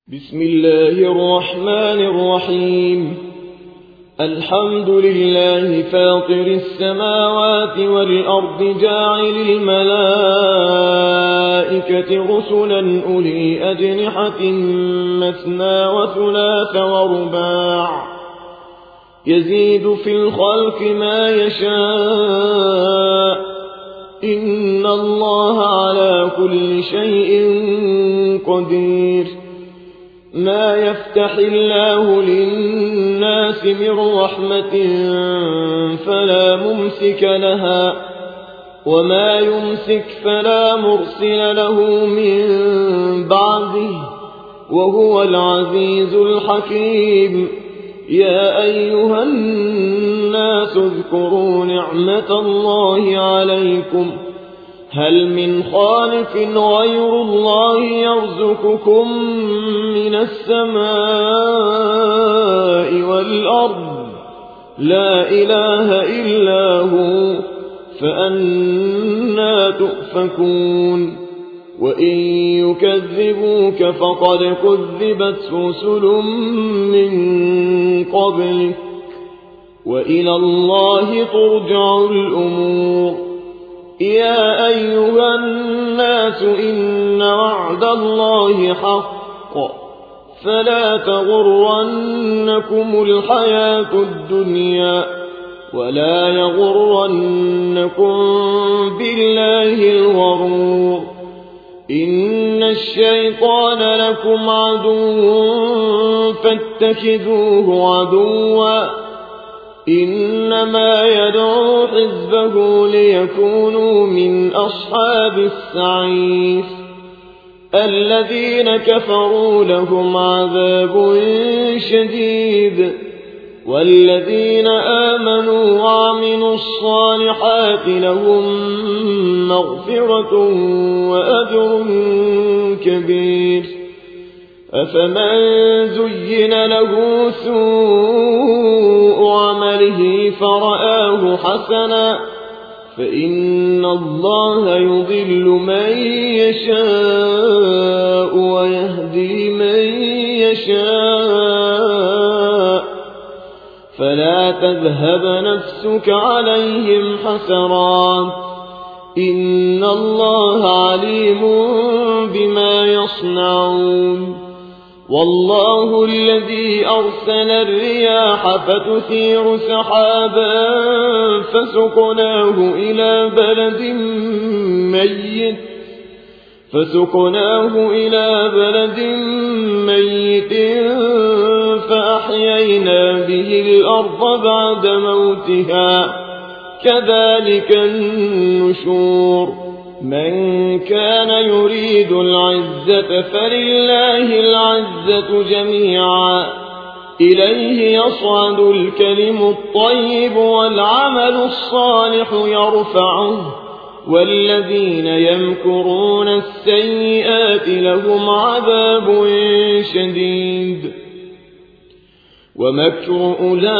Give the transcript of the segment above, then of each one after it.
بسم الله الرحمن الرحيم. الحمد لله فاطر السماوات والأرض جاعل الملائكة رسلا أولي أجنحة مثنى وثلاث ورباع يزيد في الخلق ما يشاء إن الله على كل شيء قدير. ما يفتح الله للناس من رحمة فلا ممسك لها وما يمسك فلا مرسل له من بعده وهو العزيز الحكيم. يا أيها الناس اذكروا نعمة الله عليكم هل من خالق غير الله يرزقكم من السماء والأرض لا إله إلا هو فأنى تؤفكون. وإن يكذبوك فقد كذبت رسل من قبلك وإلى الله ترجع الأمور. يا أيها الناس إن وعد الله حق فلا تغرنكم الحياة الدنيا ولا يغرنكم بالله الغرور. إن الشيطان لكم عدو فاتخذوه عدوا إنما يدعو حزبه ليكونوا من أصحاب السعير. الذين كفروا لهم عذاب شديد والذين آمنوا وعملوا الصالحات لهم مغفرة وأجر كبير. أفمن زين له سوء عمله فرآه حسنا فإن الله يضل من يشاء ويهدي من يشاء فلا تذهب نفسك عليهم حسرات إن الله عليم بما يصنعون. والله الذي أرسل الرياح فتثير سحابا فسقناه إلى بلد ميت فأحيينا به الأرض بعد موتها كذلك النشور. من كان يريد العزة فلله العزة جميعا إليه يصعد الكلم الطيب والعمل الصالح يرفعه والذين يمكرون السيئات لهم عذاب شديد. ومكر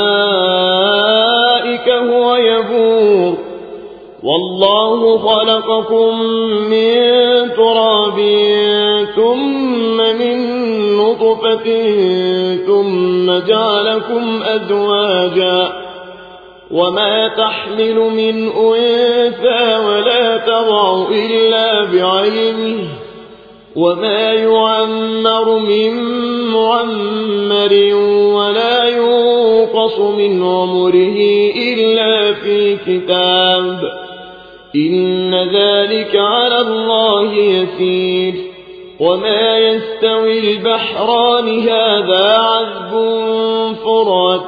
أولئك هو يبور. والله خلقكم من تراب ثم من نطفة ثم جعلكم أزواجا وما تحمل من أنثى ولا تضع إلا بعلمه وما يعمر من معمر ولا ينقص من عمره إلا في كتاب إن ذلك على الله يسير. وما يستوي البحران هذا عذب فرات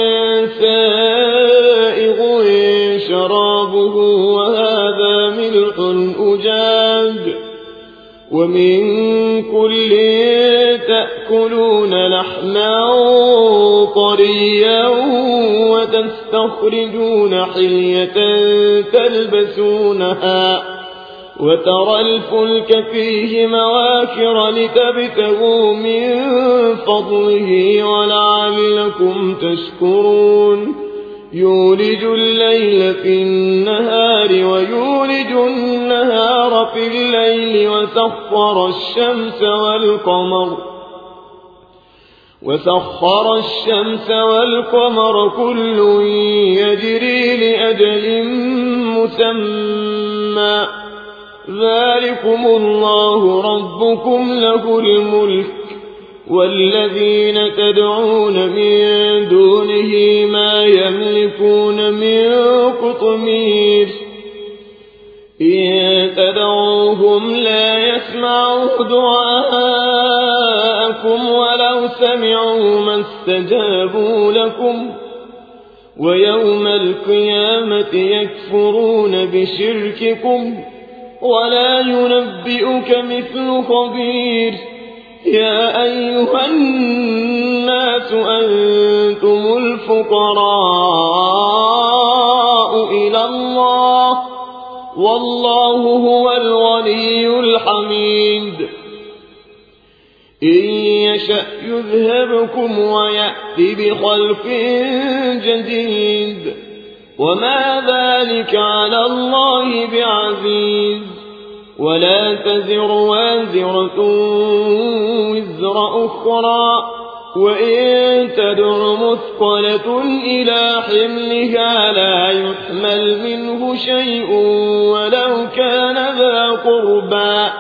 سائغ شرابه وهذا ملح أجاج ومن كل تأكلون لحما طريا وتستخرجون حلية تلبسونها وترى الفلك فيه مواخر لتبتغوا من فضله ولعلكم تشكرون. يولج الليل في النهار ويولج النهار في الليل وسخر الشمس والقمر وسخر الشمس والقمر كل يجري لأجل مسمى ذلكم الله ربكم له الملك والذين تدعون من دونه ما يملكون من قطمير إن تدعوهم لا يسمعوا دعاءكم ولو سمعوا ما استجابوا لكم ويوم القيامة يكفرون بشرككم ولا ينبئك مثل خبير يا أيها الناس أنتم الفقراء إلى الله والله هو الغني الحميد إن يشأ يذهبكم ويأتي بخلق جديد وما ذلك على الله بعزيز ولا تزر وازرة وزر أخرى وإن تدع مثقلة إلى حملها لا يحمل منه شيء ولو كان ذا قربى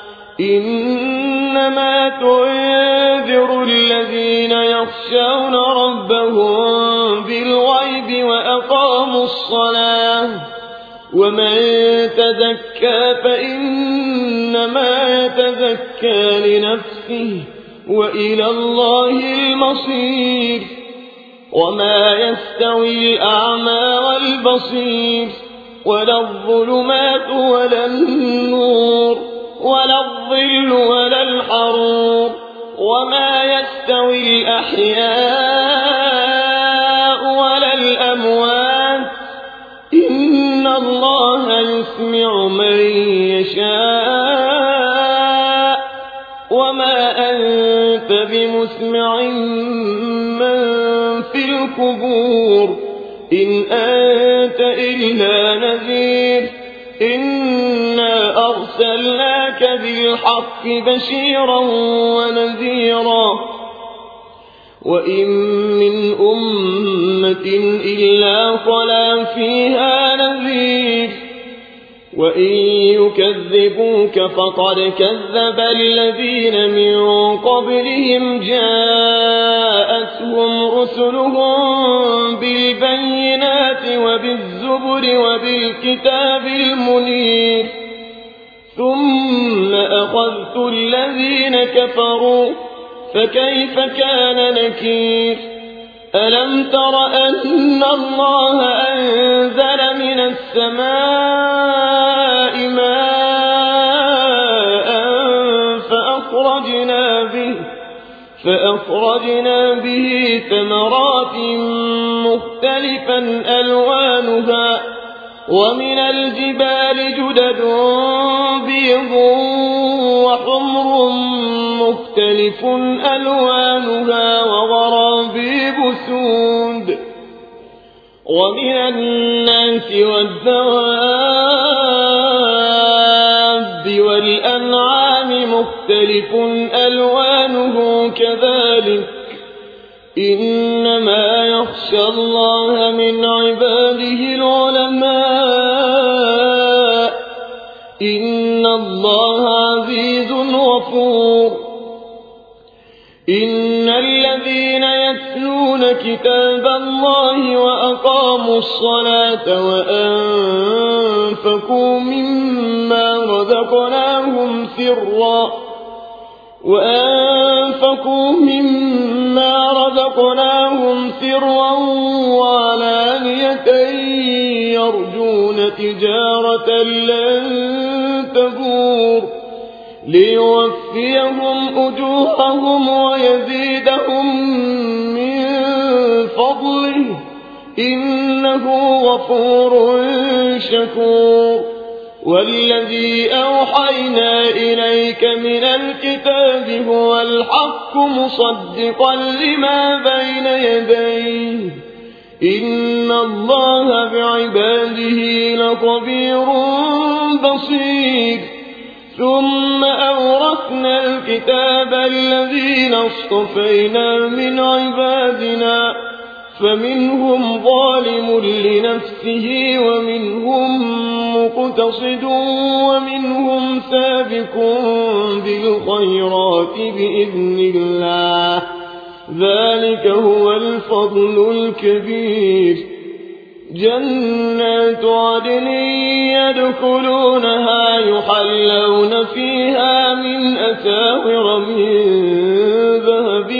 إنما تنذر الذين يخشون ربهم بالغيب وأقاموا الصلاة ومن تزكى فإنما يتزكى لنفسه وإلى الله المصير وما يستوي الأعمى والبصير ولا الظلمات ولا النور ولا الظل ولا الحرور وما يستوي الأحياء ولا الأموات إن الله يسمع من يشاء وما أنت بمسمع من في القبور إن أنت إلا نذير إنا أرسلناك بالحق بشيرا ونذيرا وإن من أمة إلا خلا فيها نذير وإن يكذبوك فقد كذب الذين من قبلهم جاءتهم رسلهم بالبينات وبالزبر وبالكتاب المنير ثم أخذت الذين كفروا فكيف كان نكير ألم تر أن الله أنزل من السماء ماء فأخرجنا به ثمرات مختلفا ألوانها ومن الجبال جدد بيض وحمر مختلف ألوانها وغرابيب سود ومن الناس والدواب والأنعام مختلف ألوانه كذلك إنما يخشى الله من عباده العلماء إن الله عزيز غفور إن الذين يتلون كتاب الله وأقاموا الصلاة وأنفقوا مما رزقناهم سرا وعلانية يرجون تجارة لن تبور ليوفيهم أجورهم ويزيدهم من فضله إنه غفور شكور والذي أوحينا إليك من الكتاب هو الحق مصدقا لما بين يديه إن الله بعباده لخبير بصير ثم أورثنا الكتاب الذين الذين اصطفينا من عبادنا فمنهم ظالم لنفسه ومنهم مقتصد ومنهم سابق بالخيرات بإذن الله ذلك هو الفضل الكبير جنات عدن يدخلونها يحلون فيها من أساور من ذهب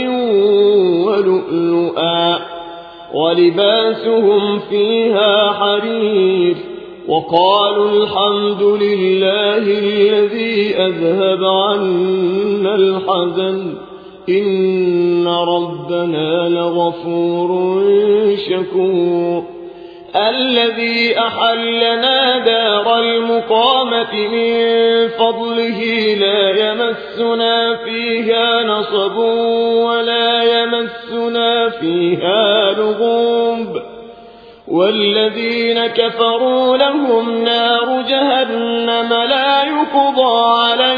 ولؤلؤا ولباسهم فيها حرير وقالوا الحمد لله الذي أذهب عنا الحزن إن ربنا لغفور شكور الذي أحلنا دار المقامة من فضله لا يمسنا فيها نصب ولا يمسنا فيها لغوب والذين كفروا لهم نار جهنم لا يقضى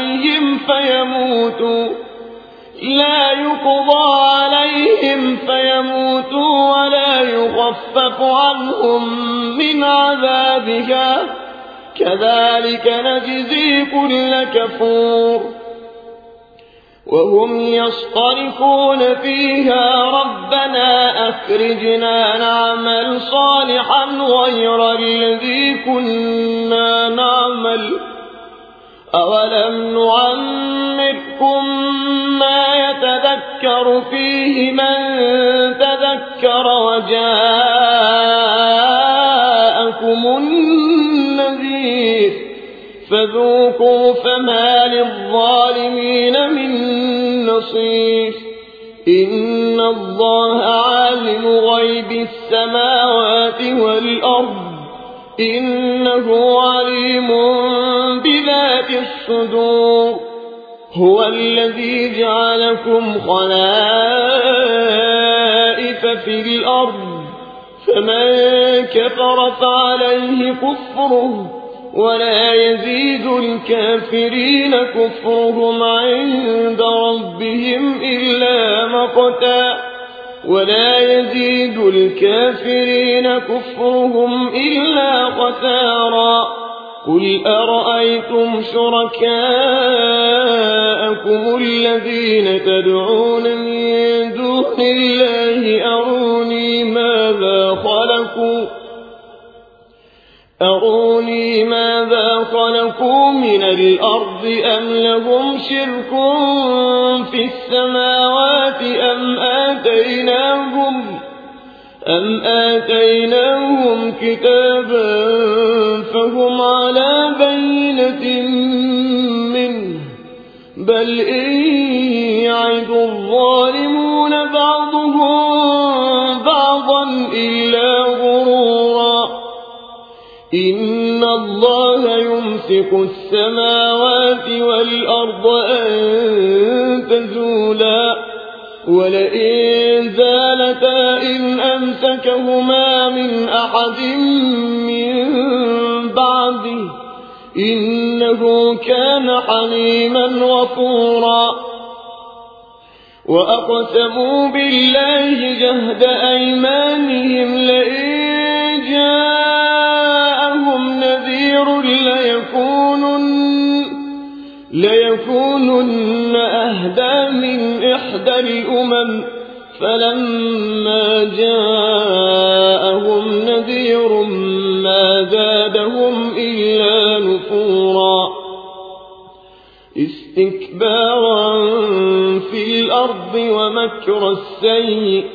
عليهم فيموتوا ولا يخفف عنهم من عذابها كذلك نجزي كل كفور وهم يصطرخون فيها ربنا أخرجنا نعمل صالحا غير الذي كنا نعمل أولم نعمركم ما يتذكر فيه من تذكر وجاءكم النذير فذوقوا فما للظالمين من نصير إن الله عالم غيب السماوات والأرض إنه عليم بذات الصدور هو الذي جعلكم خلائف في الأرض فمن كفر فعليه كفره ولا يزيد الكافرين كفرهم عند ربهم إلا مقتا قل أرأيتم شركاءكم الذين تدعون من دون الله أروني ماذا خلقوا من الأرض أم لهم شرك في السماوات أم آتيناهم كتابا فهم على بينة منه بل إن يعد الظالمون بعضهم بعضا إلا غرورا إن الله يمسك السماوات والأرض أن تزولا ولئن زالتا إن أمسكهما من أحد من بعده إنه كان حليما غفورا وأقسموا بالله جهد أيمانهم لئن جاءهم نذير ليكونن أهدى من إحدى الأمم فلما جاءهم نذير ما زادهم إلا نفورا استكبارا في الأرض ومكر السيء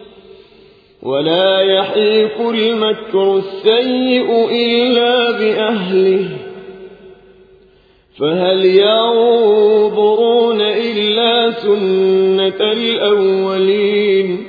ولا يحيق المكر السيء إلا بأهله فهل ينظرون إلا سنة الأولين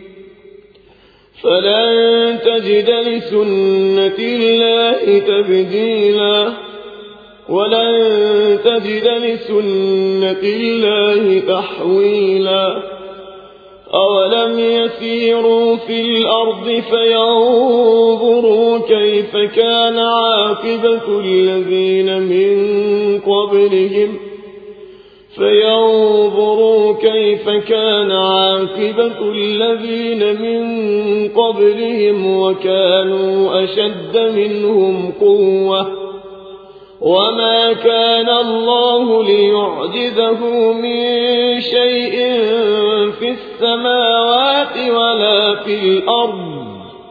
فلن تجد لسنة الله تبديلا ولن تجد لسنة الله تحويلا أولم يسيروا في الأرض فينظروا كيف كان عاقبة الذين من قبلهم فينظروا كيف كان عاقبة الذين من قبلهم وكانوا أشد منهم قوة وما كان الله ليعجزه من شيء في السماوات ولا في الأرض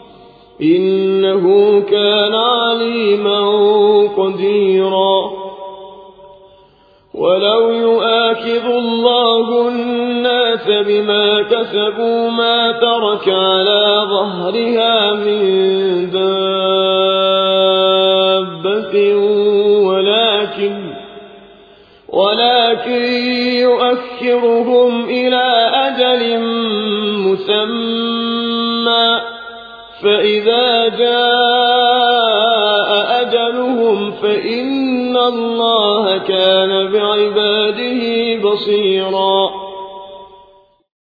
إنه كان عليما قديرا ولو يؤاخذ الله الناس بما كسبوا ما ترك على ظهرها من دابة ولكن يؤخرهم إلى أجل مسمى فإذا جاء أجلهم فإن الله كان بعباده بصيرا